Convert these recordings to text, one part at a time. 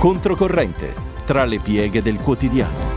Controcorrente, tra le pieghe del quotidiano.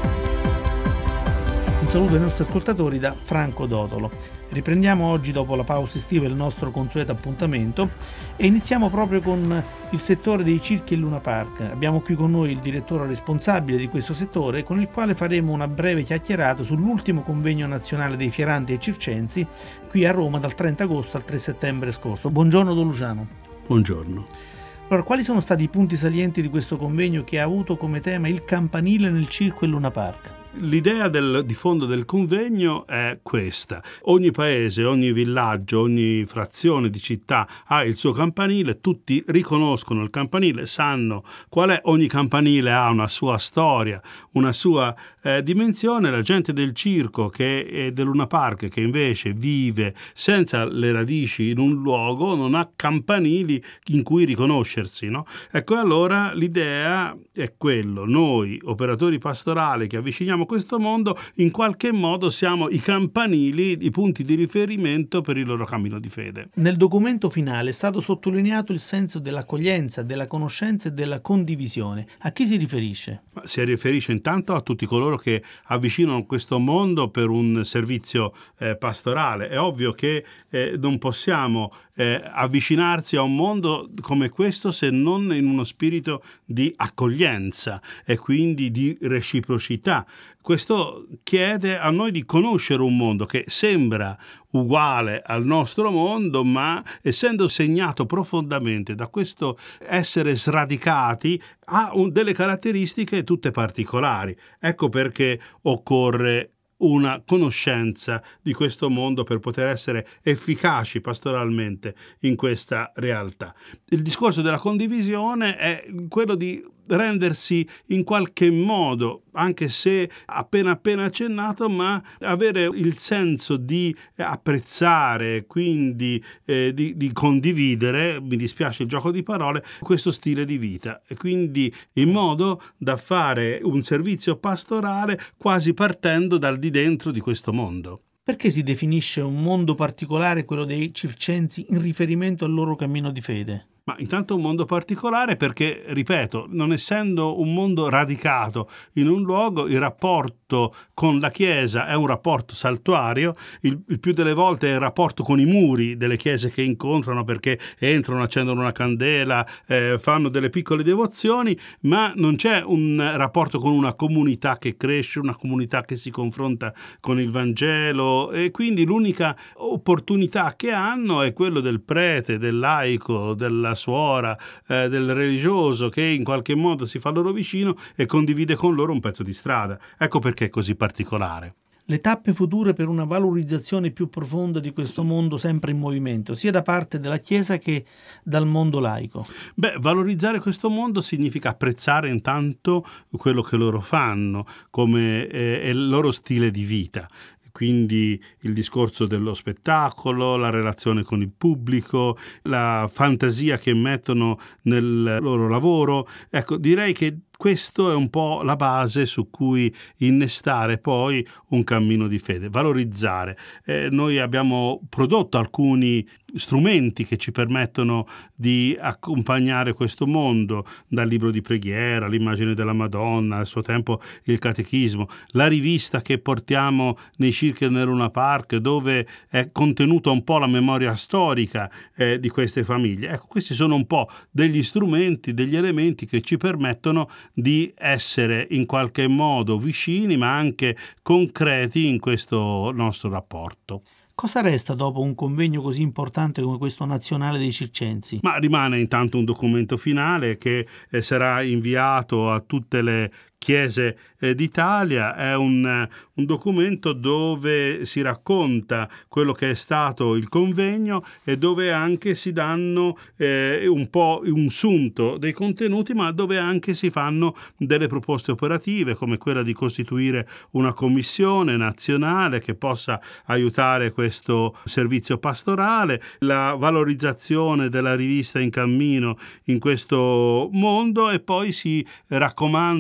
Un saluto ai nostri ascoltatori da Franco Dotolo. Riprendiamo oggi dopo la pausa estiva il nostro consueto appuntamento e iniziamo proprio con il settore dei circhi e Luna Park. Abbiamo qui con noi il direttore responsabile di questo settore, con il quale faremo una breve chiacchierata sull'ultimo convegno nazionale dei fieranti e circensi qui a Roma dal 30 agosto al 3 settembre scorso. Buongiorno Don Luciano. Buongiorno. Allora, quali sono stati i punti salienti di questo convegno che ha avuto come tema il campanile nel circo e Luna Park? L'idea di fondo del convegno è questa: ogni paese, ogni villaggio, ogni frazione di città ha il suo campanile, tutti riconoscono il campanile, sanno qual è, ogni campanile ha una sua storia, una sua dimensione. La gente del circo e del Luna Park, che invece vive senza le radici in un luogo, non ha campanili in cui riconoscersi, no? Ecco, allora l'idea è quello: noi operatori pastorali che avviciniamo questo mondo, in qualche modo siamo i campanili, i punti di riferimento per il loro cammino di fede. Nel documento finale è stato sottolineato il senso dell'accoglienza, della conoscenza e della condivisione. A chi si riferisce? Si riferisce intanto a tutti coloro che avvicinano questo mondo per un servizio pastorale. È ovvio che non possiamo avvicinarsi a un mondo come questo se non in uno spirito di accoglienza e quindi di reciprocità. Questo chiede a noi di conoscere un mondo che sembra uguale al nostro mondo, ma essendo segnato profondamente da questo essere sradicati, ha delle caratteristiche tutte particolari. Ecco perché occorre una conoscenza di questo mondo per poter essere efficaci pastoralmente in questa realtà. Il discorso della condivisione è quello di rendersi in qualche modo, anche se appena accennato, ma avere il senso di apprezzare, quindi di condividere, mi dispiace il gioco di parole, questo stile di vita, e quindi in modo da fare un servizio pastorale quasi partendo dal di dentro di questo mondo. Perché si definisce un mondo particolare quello dei circensi in riferimento al loro cammino di fede? Ma intanto un mondo particolare perché, ripeto, non essendo un mondo radicato in un luogo, il rapporto con la Chiesa è un rapporto saltuario, il più delle volte è il rapporto con i muri delle chiese che incontrano, perché entrano, accendono una candela, fanno delle piccole devozioni, ma non c'è un rapporto con una comunità che cresce, una comunità che si confronta con il Vangelo, e quindi l'unica opportunità che hanno è quello del prete, del laico, della suora, del religioso, che in qualche modo si fa loro vicino e condivide con loro un pezzo di strada. Ecco perché è così particolare. Le tappe future per una valorizzazione più profonda di questo mondo sempre in movimento, sia da parte della Chiesa che dal mondo laico. Valorizzare questo mondo significa apprezzare intanto quello che loro fanno, come è il loro stile di vita. Quindi il discorso dello spettacolo, la relazione con il pubblico, la fantasia che mettono nel loro lavoro. Ecco, direi che questo è un po' la base su cui innestare poi un cammino di fede, valorizzare. Noi abbiamo prodotto alcuni strumenti che ci permettono di accompagnare questo mondo, dal libro di preghiera, l'immagine della Madonna, al suo tempo il catechismo, la rivista che portiamo nei circhi e nel Luna Park, dove è contenuta un po' la memoria storica di queste famiglie. Ecco, questi sono un po' degli strumenti, degli elementi che ci permettono di essere in qualche modo vicini, ma anche concreti in questo nostro rapporto. Cosa resta dopo un convegno così importante come questo nazionale dei circensi? Ma rimane intanto un documento finale che sarà inviato a tutte le chiese d'Italia. È un documento dove si racconta quello che è stato il convegno e dove anche si danno un po' un sunto dei contenuti, ma dove anche si fanno delle proposte operative, come quella di costituire una commissione nazionale che possa aiutare questo servizio pastorale, la valorizzazione della rivista In Cammino in questo mondo, e poi si raccomanda a ogni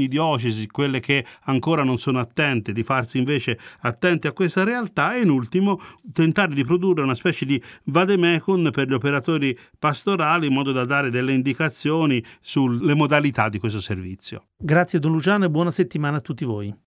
ogni diocesi, quelle che ancora non sono attente, di farsi invece attenti a questa realtà, e in ultimo tentare di produrre una specie di vademecum per gli operatori pastorali, in modo da dare delle indicazioni sulle modalità di questo servizio. Grazie Don Luciano e buona settimana a tutti voi.